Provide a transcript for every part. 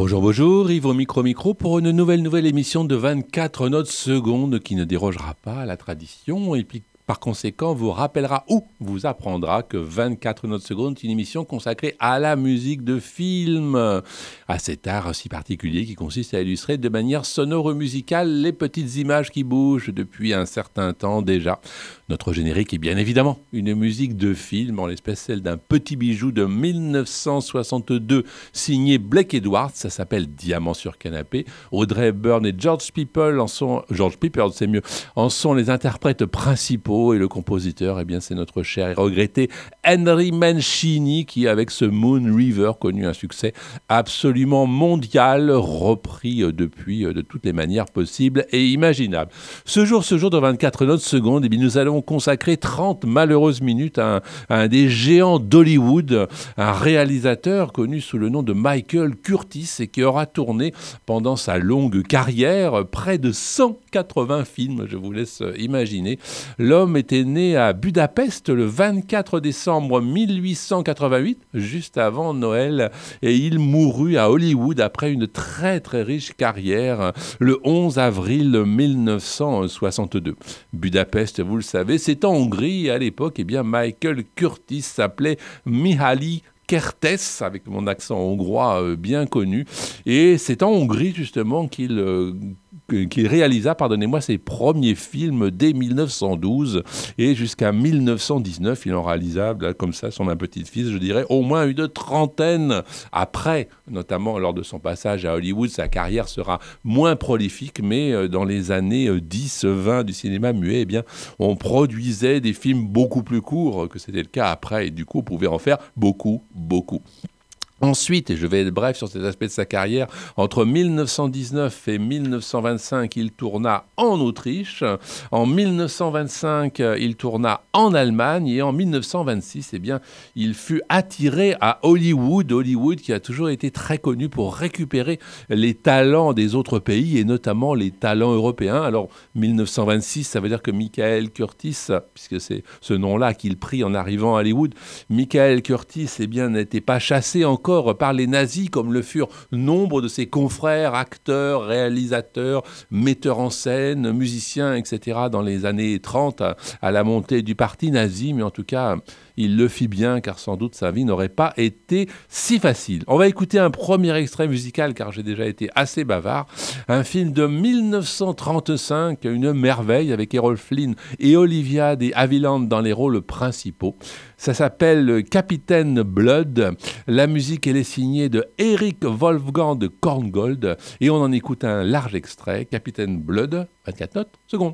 Bonjour, bonjour, Yves au micro pour une nouvelle émission de 24 notes secondes qui ne dérogera pas à la tradition et puis par conséquent vous rappellera ou vous apprendra que 24 notes secondes est une émission consacrée à la musique de film, à cet art si particulier qui consiste à illustrer de manière sonore musicale les petites images qui bougent depuis un certain temps déjà. Notre générique est bien évidemment une musique de film, en l'espèce celle d'un petit bijou de 1962 signé Blake Edwards, ça s'appelle Diamant sur canapé. Audrey Hepburn et George People en sont les interprètes principaux et le compositeur, eh bien, c'est notre cher et regretté Henry Mancini qui, avec ce Moon River, connu un succès absolument mondial, repris depuis de toutes les manières possibles et imaginables. Ce jour de 24 notes secondes, eh bien, nous allons consacrer 30 malheureuses minutes à un des géants d'Hollywood, un réalisateur connu sous le nom de Michael Curtiz et qui aura tourné pendant sa longue carrière près de 180 films, je vous laisse imaginer. L'homme était né à Budapest le 24 décembre 1888, juste avant Noël, et il mourut à Hollywood après une très très riche carrière le 11 avril 1962. Budapest, vous le savez, c'est en Hongrie et à l'époque, eh bien, Michael Curtiz s'appelait Mihály Kertész, avec mon accent hongrois bien connu. Et c'est en Hongrie, justement, qu'il réalisa, ses premiers films dès 1912. Et jusqu'à 1919, il en réalisa, là, comme ça, son un petit-fils, je dirais, au moins une trentaine. Après, notamment lors de son passage à Hollywood, sa carrière sera moins prolifique, mais dans les années 10-20 du cinéma muet, eh bien, on produisait des films beaucoup plus courts que c'était le cas après. Et du coup, on pouvait en faire beaucoup. Ensuite, et je vais être bref sur cet aspect de sa carrière, entre 1919 et 1925, il tourna en Autriche. En 1925, il tourna en Allemagne. Et en 1926, eh bien, il fut attiré à Hollywood. Hollywood qui a toujours été très connu pour récupérer les talents des autres pays et notamment les talents européens. Alors, 1926, ça veut dire que Michael Curtiz, puisque c'est ce nom-là qu'il prit en arrivant à Hollywood, Michael Curtiz, eh bien, n'était pas chassé encore par les nazis, comme le furent nombre de ses confrères, acteurs, réalisateurs, metteurs en scène, musiciens, etc., dans les années 30, à la montée du parti nazi, mais en tout cas, il le fit bien, car sans doute sa vie n'aurait pas été si facile. On va écouter un premier extrait musical, car j'ai déjà été assez bavard. Un film de 1935, une merveille, avec Errol Flynn et Olivia de Havilland dans les rôles principaux. Ça s'appelle Capitaine Blood. La musique, elle est signée de Eric Wolfgang de Korngold. Et on en écoute un large extrait. Capitaine Blood, 24 notes secondes.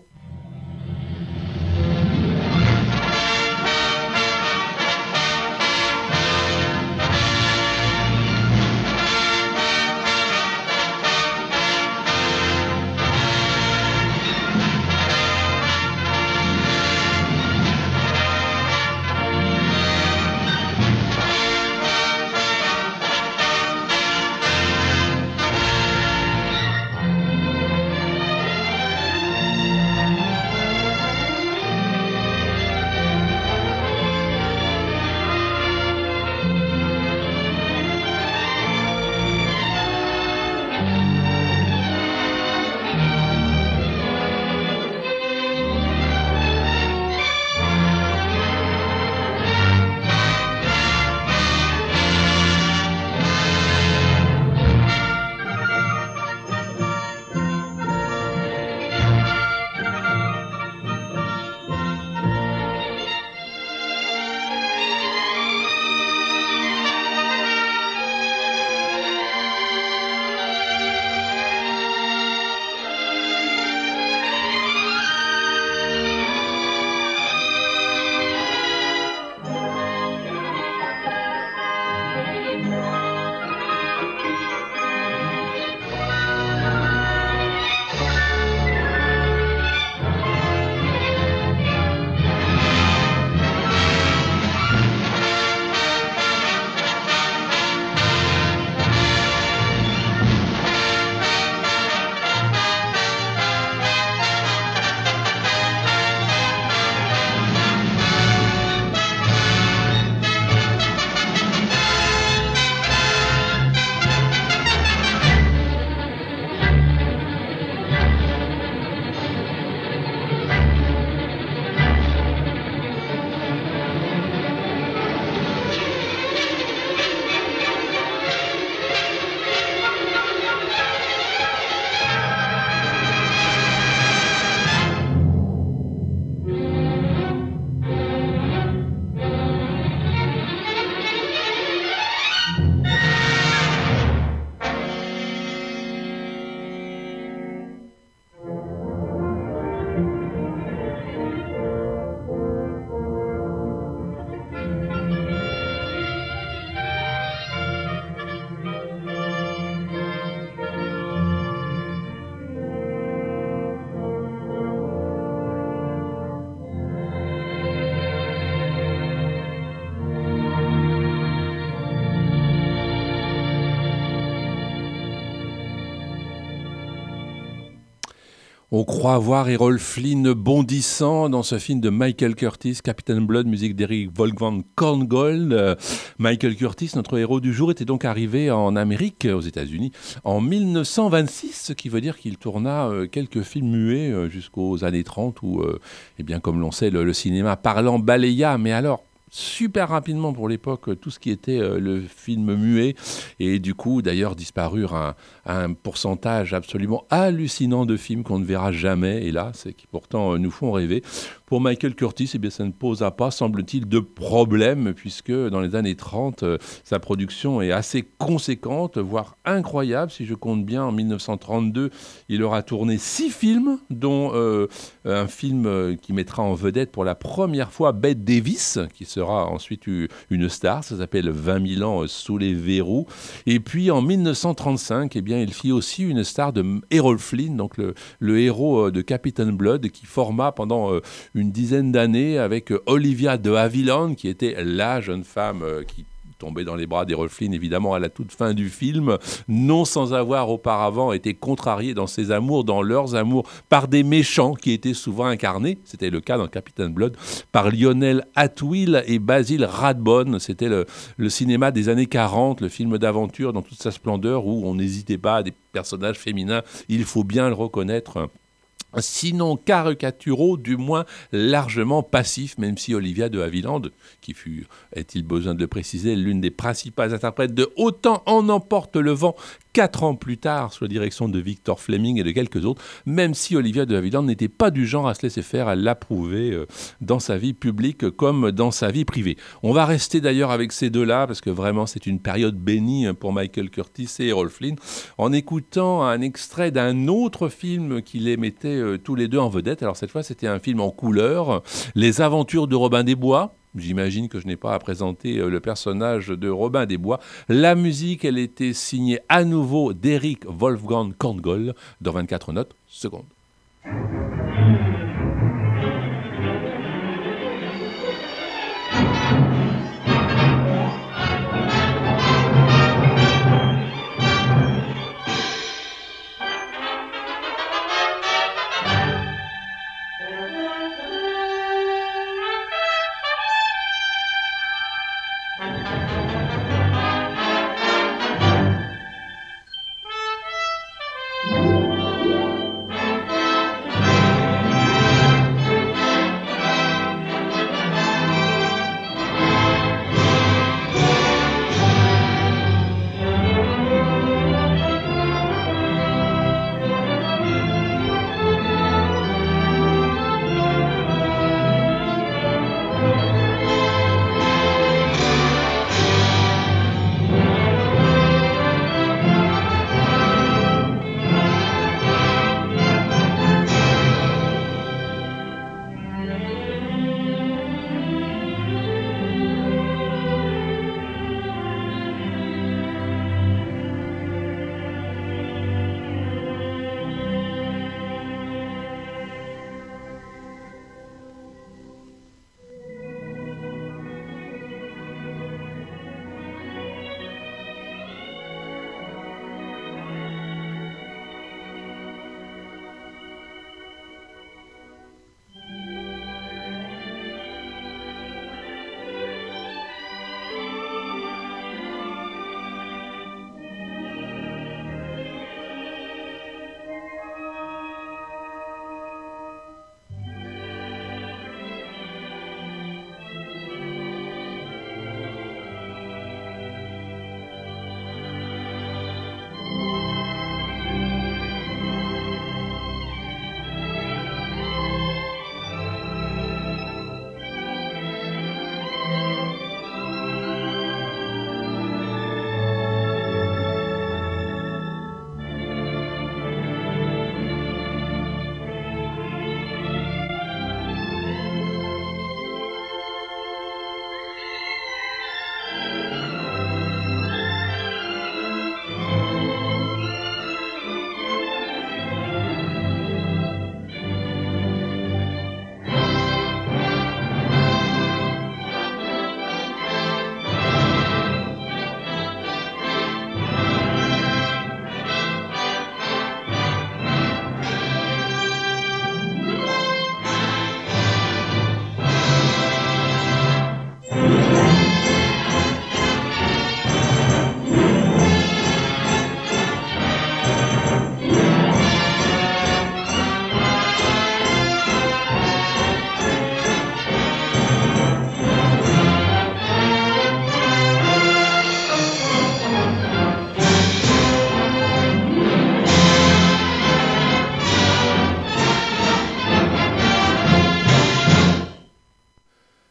On croit voir Errol Flynn bondissant dans ce film de Michael Curtis, Captain Blood, musique d'Eric Wolfgang Korngold. Michael Curtis, notre héros du jour, était donc arrivé en Amérique, aux États-Unis, en 1926, ce qui veut dire qu'il tourna quelques films muets jusqu'aux années 30 où, eh bien, comme l'on sait, le cinéma parlant balaya. Mais alors, super rapidement pour l'époque tout ce qui était le film muet et du coup d'ailleurs disparurent un pourcentage absolument hallucinant de films qu'on ne verra jamais, hélas, et qui pourtant nous font rêver. Pour Michael Curtis, eh bien, ça ne posa pas, semble-t-il, de problème, puisque dans les années 30, sa production est assez conséquente, voire incroyable. Si je compte bien, en 1932, il aura tourné 6 films, dont un film qui mettra en vedette pour la première fois Bette Davis, qui sera ensuite une star. Ça s'appelle 20 000 ans sous les verrous. Et puis en 1935, eh bien, il fit aussi une star de Errol Flynn, donc le héros de Captain Blood, qui forma pendant une dizaine d'années avec Olivia de Havilland, qui était la jeune femme qui tombait dans les bras d'Errol Flynn, évidemment, à la toute fin du film, non sans avoir auparavant été contrarié dans ses amours, dans leurs amours, par des méchants qui étaient souvent incarnés, c'était le cas dans Captain Blood, par Lionel Atwill et Basil Rathbone. C'était le cinéma des années 40, le film d'aventure dans toute sa splendeur, où on n'hésitait pas à des personnages féminins, il faut bien le reconnaître, sinon caricaturaux, du moins largement passifs, même si Olivia de Havilland, qui fut, est-il besoin de le préciser, l'une des principales interprètes de Autant en emporte le vent, 4 ans plus tard, sous la direction de Victor Fleming et de quelques autres, même si Olivia de Havilland n'était pas du genre à se laisser faire, à l'approuver dans sa vie publique comme dans sa vie privée. On va rester d'ailleurs avec ces deux-là, parce que vraiment c'est une période bénie pour Michael Curtis et Errol Flynn, en écoutant un extrait d'un autre film qui les mettait tous les deux en vedette. Alors cette fois, c'était un film en couleur, Les Aventures de Robin des Bois. J'imagine que je n'ai pas à présenter le personnage de Robin des Bois. La musique, elle était signée à nouveau d'Eric Wolfgang Korngold dans 24 notes secondes.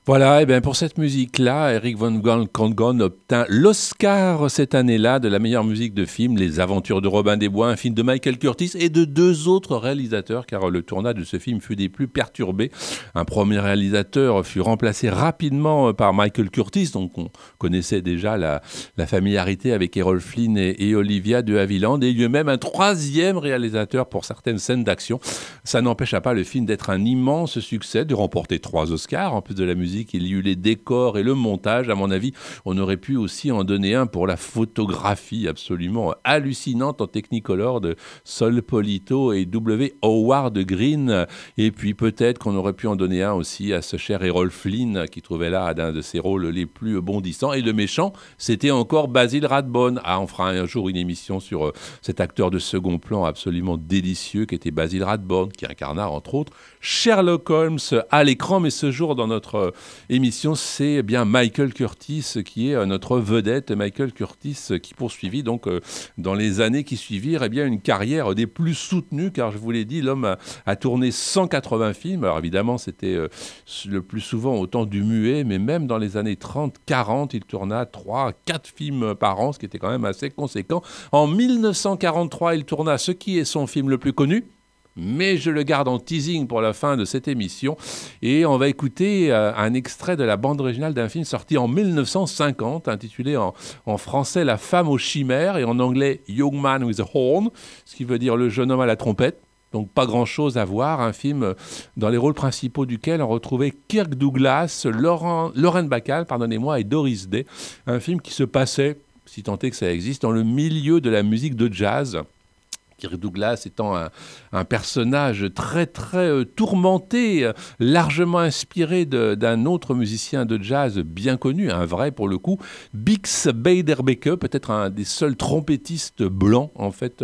Voilà, et bien pour cette musique-là, Eric Von Kongon obtint l'Oscar cette année-là de la meilleure musique de film, Les Aventures de Robin des Bois, un film de Michael Curtis et de 2 autres réalisateurs, car le tournage de ce film fut des plus perturbés. Un premier réalisateur fut remplacé rapidement par Michael Curtis, donc on connaissait déjà la familiarité avec Errol Flynn et Olivia de Havilland, et il y eut même un troisième réalisateur pour certaines scènes d'action. Ça n'empêcha pas le film d'être un immense succès, de remporter 3 Oscars, en plus de la musique. Il y eut les décors et le montage. À mon avis, on aurait pu aussi en donner un pour la photographie absolument hallucinante en Technicolor de Sol Polito et W. Howard Green. Et puis peut-être qu'on aurait pu en donner un aussi à ce cher Errol Flynn qui trouvait là un de ses rôles les plus bondissants. Et le méchant, c'était encore Basil Rathbone. Ah, on fera un jour une émission sur cet acteur de second plan absolument délicieux qui était Basil Rathbone, qui incarna entre autres Sherlock Holmes à l'écran. Mais ce jour, dans notre émission, c'est bien Michael Curtis qui est notre vedette. Michael Curtis qui poursuivit donc dans les années qui suivirent une carrière des plus soutenues, car je vous l'ai dit, l'homme a tourné 180 films. Alors évidemment, c'était le plus souvent au temps du muet, mais même dans les années 30-40, il tourna 3-4 films par an, ce qui était quand même assez conséquent. En 1943, il tourna ce qui est son film le plus connu, mais je le garde en teasing pour la fin de cette émission. Et on va écouter un extrait de la bande originale d'un film sorti en 1950, intitulé en français « La femme aux chimères » et en anglais « Young Man with a Horn », ce qui veut dire « Le jeune homme à la trompette ». Donc pas grand-chose à voir, un film dans les rôles principaux duquel on retrouvait Kirk Douglas, Lauren Bacall, et Doris Day. Un film qui se passait, si tant est que ça existe, dans le milieu de la musique de jazz. Kirk Douglas étant un personnage très très tourmenté, largement inspiré d'un autre musicien de jazz bien connu, un vrai pour le coup, Bix Beiderbecke, peut-être un des seuls trompettistes blancs en fait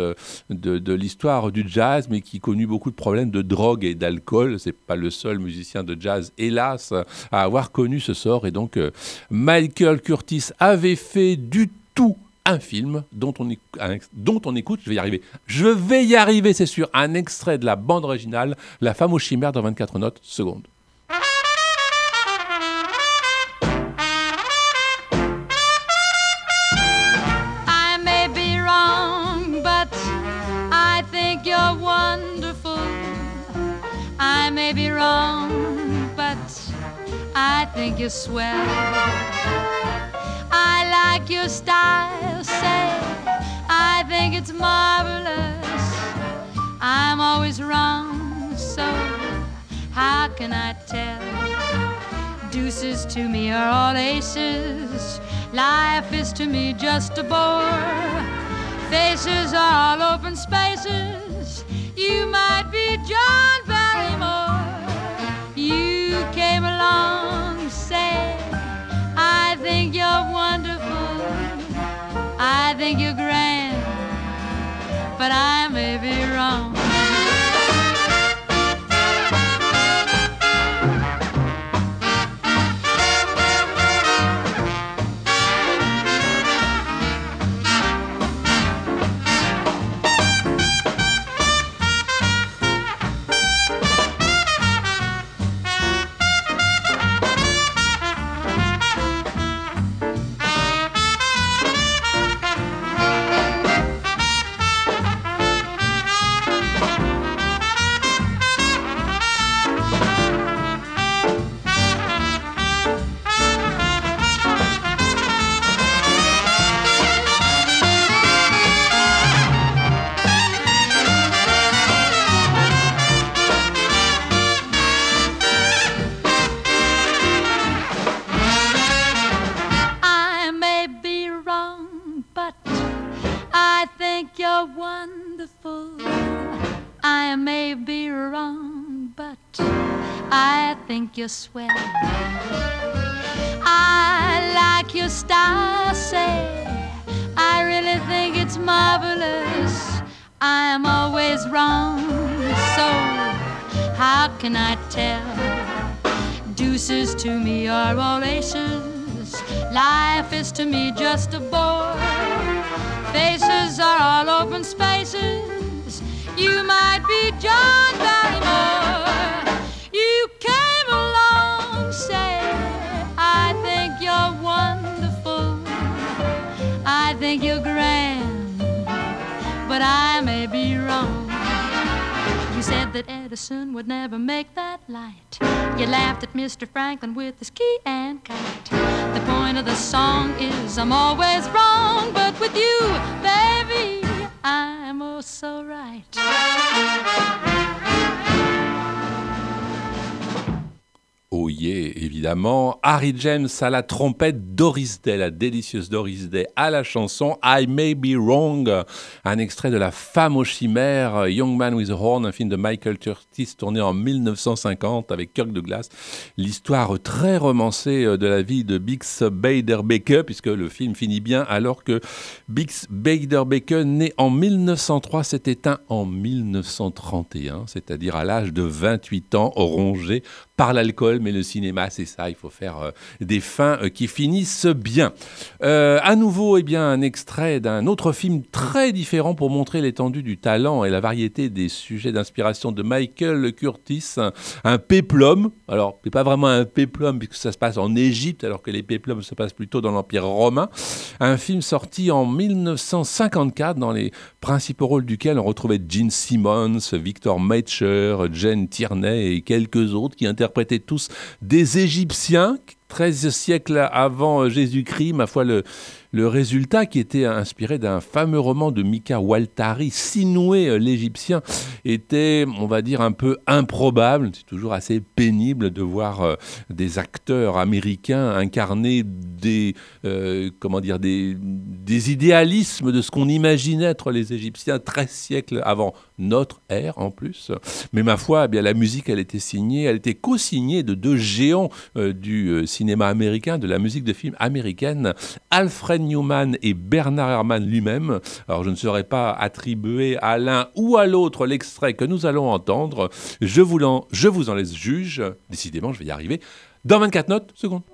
de l'histoire du jazz, mais qui connut beaucoup de problèmes de drogue et d'alcool. C'est pas le seul musicien de jazz, hélas, à avoir connu ce sort. Et donc Michael Curtis avait fait du tout un film dont on écoute, je vais y arriver, c'est sûr, un extrait de la bande originale, La femme aux chimères dans 24 notes secondes. I may be wrong, but I think you're wonderful. I may be wrong, but I think you're swell. I like your style, say, I think it's marvelous. I'm always wrong, so how can I tell? Deuces to me are all aces. Life is to me just a bore. Faces are all open spaces. You might be John Barrymore. You came along, say, I think you're wonderful, I think you're grand, but I may be wrong. You're swell. I like your style, say, I really think it's marvelous. I'm always wrong, so how can I tell? Deuces to me are all aces. Life is to me just a bore. Faces are all open spaces. You might be John Barrymore. You came along, say, Edison would never make that light. You laughed at Mr. Franklin with his key and kite. The point of the song is I'm always wrong, but with you, baby, I'm oh so right. Oh yeah, évidemment. Harry James à la trompette, Doris Day, la délicieuse Doris Day à la chanson I May Be Wrong, un extrait de La Femme aux chimères, Young Man with a Horn, un film de Michael Curtiz tourné en 1950 avec Kirk Douglas. L'histoire très romancée de la vie de Bix Beiderbecke, puisque le film finit bien alors que Bix Beiderbecke, né en 1903, s'est éteint en 1931, c'est-à-dire à l'âge de 28 ans, rongé par l'alcool, mais le cinéma, c'est ça, il faut faire des fins qui finissent bien. À nouveau, eh bien, un extrait d'un autre film très différent pour montrer l'étendue du talent et la variété des sujets d'inspiration de Michael Curtiz, un péplum. Alors, c'est pas vraiment un péplum puisque ça se passe en Égypte, alors que les péplums se passent plutôt dans l'Empire romain. Un film sorti en 1954, dans les principaux rôles duquel on retrouvait Gene Simmons, Victor Meitcher, Jane Tierney et quelques autres qui interprétaient tous des Égyptiens, 13 siècles avant Jésus-Christ, ma foi, le résultat qui était inspiré d'un fameux roman de Mika Waltari, Sinoué l'Égyptien, était, on va dire, un peu improbable. C'est toujours assez pénible de voir des acteurs américains incarner des idéalismes de ce qu'on imaginait être les Égyptiens 13 siècles avant notre ère en plus. Mais ma foi, eh bien, la musique, elle était co-signée de deux géants du cinéma américain, de la musique de film américaine, Alfred Newman et Bernard Herrmann lui-même. Alors je ne saurais pas attribuer à l'un ou à l'autre l'extrait que nous allons entendre. Je vous en laisse juge. Décidément, je vais y arriver. Dans 24 notes secondes.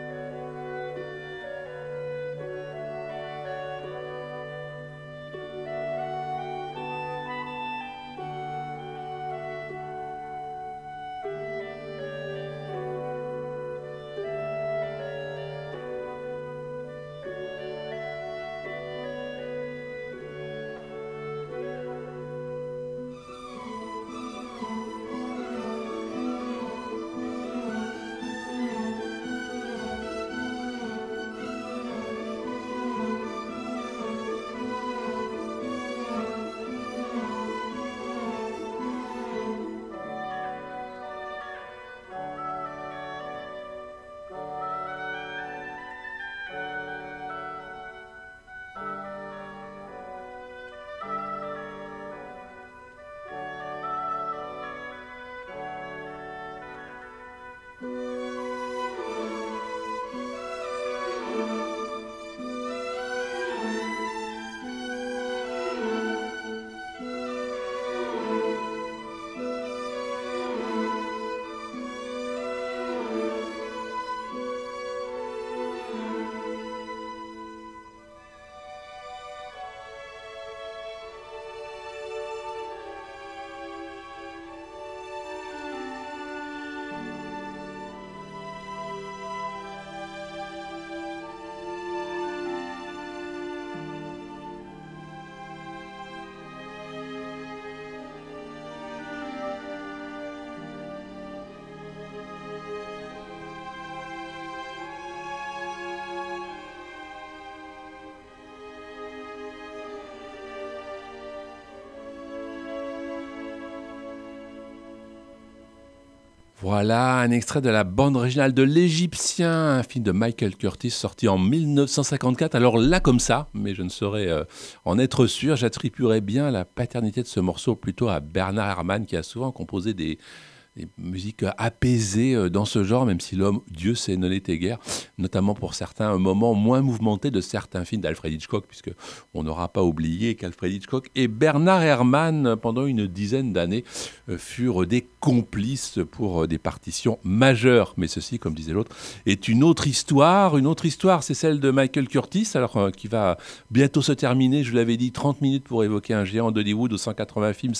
Voilà un extrait de la bande originale de l'Égyptien, un film de Michael Curtiz sorti en 1954. Alors là comme ça, mais je ne saurais en être sûr, j'attribuerais bien la paternité de ce morceau plutôt à Bernard Herrmann qui a souvent composé des musiques apaisées dans ce genre, même si l'homme, Dieu sait, ne l'était guère, notamment pour certains moments moins mouvementés de certains films d'Alfred Hitchcock, puisque on n'aura pas oublié qu'Alfred Hitchcock et Bernard Herrmann, pendant une dizaine d'années, furent des complices pour des partitions majeures. Mais ceci, comme disait l'autre, est une autre histoire. Une autre histoire, c'est celle de Michael Curtiz, alors qui va bientôt se terminer. Je vous l'avais dit, 30 minutes pour évoquer un géant d'Hollywood aux 180 films, c'est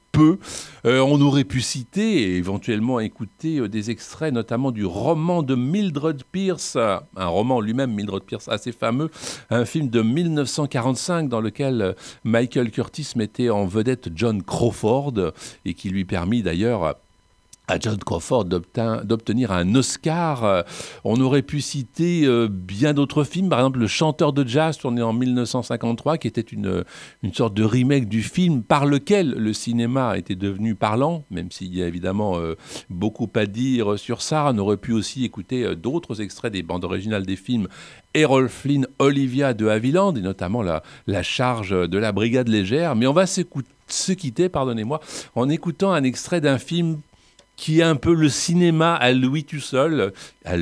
peu. On aurait pu citer et éventuellement écouter des extraits, notamment du roman de Mildred Pierce, un roman lui-même, Mildred Pierce, assez fameux, un film de 1945 dans lequel Michael Curtis mettait en vedette John Crawford et qui lui permit d'ailleurs à John Crawford d'obtenir un Oscar. On aurait pu citer bien d'autres films, par exemple Le Chanteur de jazz, tourné en 1953, qui était une sorte de remake du film par lequel le cinéma était devenu parlant, même s'il y a évidemment beaucoup à dire sur ça. On aurait pu aussi écouter d'autres extraits des bandes originales des films Errol Flynn, Olivia de Havilland, et notamment la charge de la brigade légère. Mais on va se quitter, en écoutant un extrait d'un film qui est un peu le cinéma à lui tout seul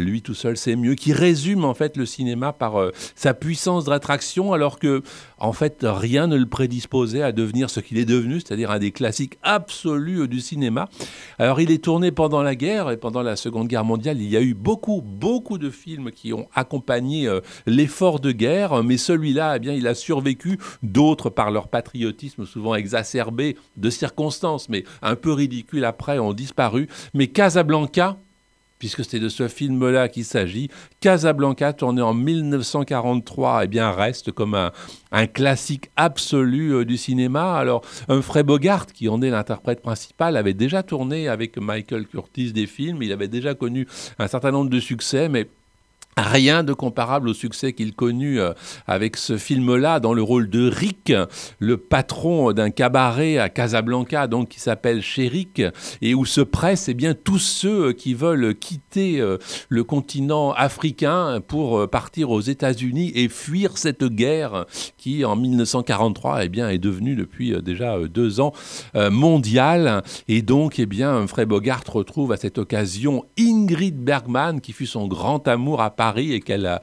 c'est mieux, qui résume en fait le cinéma par sa puissance d'attraction, alors que en fait rien ne le prédisposait à devenir ce qu'il est devenu, c'est-à-dire un des classiques absolus du cinéma. Alors il est tourné pendant la guerre et pendant la Seconde Guerre mondiale, il y a eu beaucoup de films qui ont accompagné l'effort de guerre, mais celui-là, eh bien, il a survécu, d'autres par leur patriotisme souvent exacerbé de circonstances, mais un peu ridicule après, ont disparu. Mais Casablanca, puisque c'est de ce film-là qu'il s'agit, Casablanca, tourné en 1943, eh bien, reste comme un classique absolu du cinéma. Alors, Humphrey Bogart, qui en est l'interprète principal, avait déjà tourné avec Michael Curtis des films, il avait déjà connu un certain nombre de succès, mais rien de comparable au succès qu'il connut avec ce film-là, dans le rôle de Rick, le patron d'un cabaret à Casablanca, donc qui s'appelle Chez Rick, et où se pressent bien tous ceux qui veulent quitter le continent africain pour partir aux États-Unis et fuir cette guerre qui, en 1943, eh bien, est devenue depuis déjà 2 ans mondiale. Et donc, eh bien, Humphrey Bogart retrouve à cette occasion Ingrid Bergman, qui fut son grand amour à Paris et qu'elle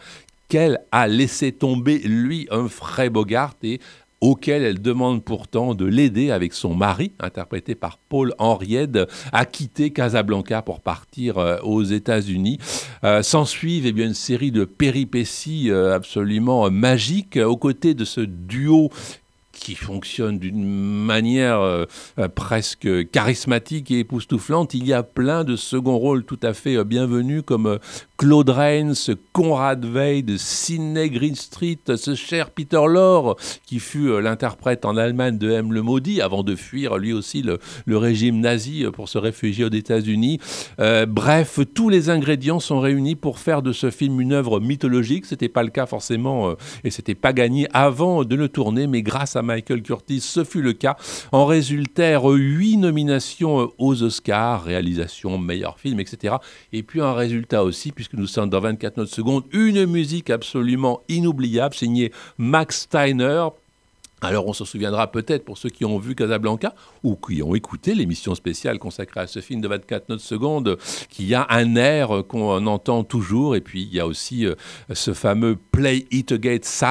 a laissé tomber, lui, Humphrey Bogart, et auquel elle demande pourtant de l'aider avec son mari, interprété par Paul Henriette, à quitter Casablanca pour partir aux États-Unis. S'ensuivent une série de péripéties absolument magiques aux côtés de ce duo qui fonctionne d'une manière presque charismatique et époustouflante. Il y a plein de seconds rôles tout à fait bienvenus, comme Claude Rains, Conrad Veidt, Sidney Greenstreet, ce cher Peter Lorre, qui fut l'interprète en Allemagne de M. le Maudit, avant de fuir lui aussi le régime nazi pour se réfugier aux États-Unis. Bref, tous les ingrédients sont réunis pour faire de ce film une œuvre mythologique. C'était pas le cas forcément, et c'était pas gagné avant de le tourner, mais grâce à Michael Curtis, ce fut le cas. En résultèrent 8 nominations aux Oscars, réalisation, meilleur film, etc. Et puis un résultat aussi, puisque nous sommes dans 24 notes secondes, une musique absolument inoubliable, signée Max Steiner. Alors on se souviendra peut-être, pour ceux qui ont vu Casablanca ou qui ont écouté l'émission spéciale consacrée à ce film de 24 notes secondes, qu'il y a un air qu'on entend toujours, et puis il y a aussi ce fameux « Play It Again Sam »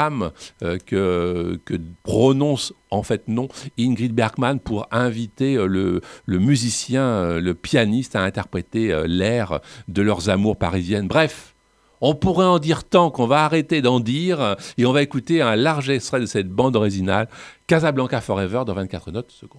que prononce en fait non Ingrid Bergman pour inviter le musicien, le pianiste à interpréter l'air de leurs amours parisiennes. Bref, on pourrait en dire tant qu'on va arrêter d'en dire, et on va écouter un large extrait de cette bande originale, Casablanca Forever, dans 24 notes secondes.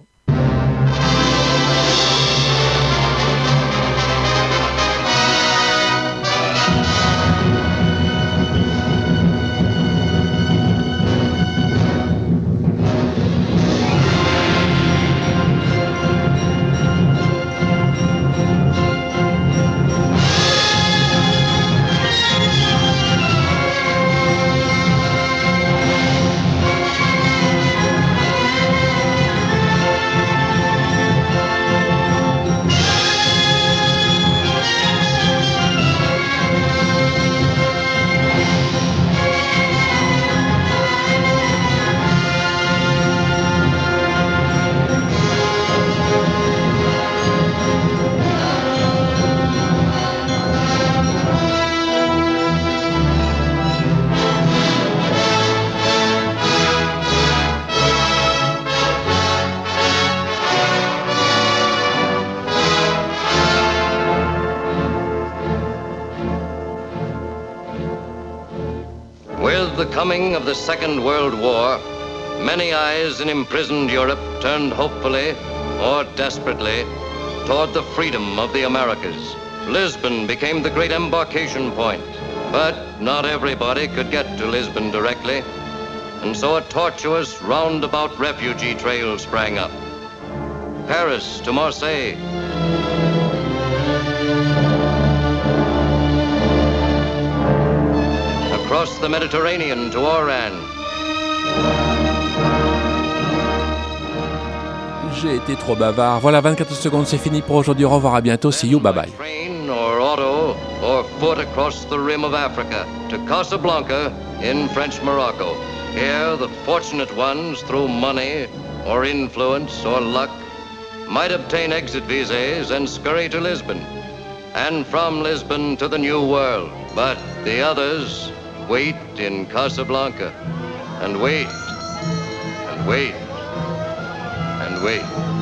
With the coming of the Second World War, many eyes in imprisoned Europe turned hopefully, or desperately, toward the freedom of the Americas. Lisbon became the great embarkation point, but not everybody could get to Lisbon directly, and so a tortuous, roundabout refugee trail sprang up. Paris to Marseille, across the Mediterranean to Oran. J'ai été trop bavard. Voilà, 24 secondes, c'est fini pour aujourd'hui. Au revoir, à bientôt. See you, bye bye. Train or auto or foot across the rim of Africa to Casablanca in French Morocco. Here, the fortunate ones, through money or influence or luck, might obtain exit visas and scurry to Lisbon, and from Lisbon to the New World. But the others wait in Casablanca, and wait, and wait, and wait.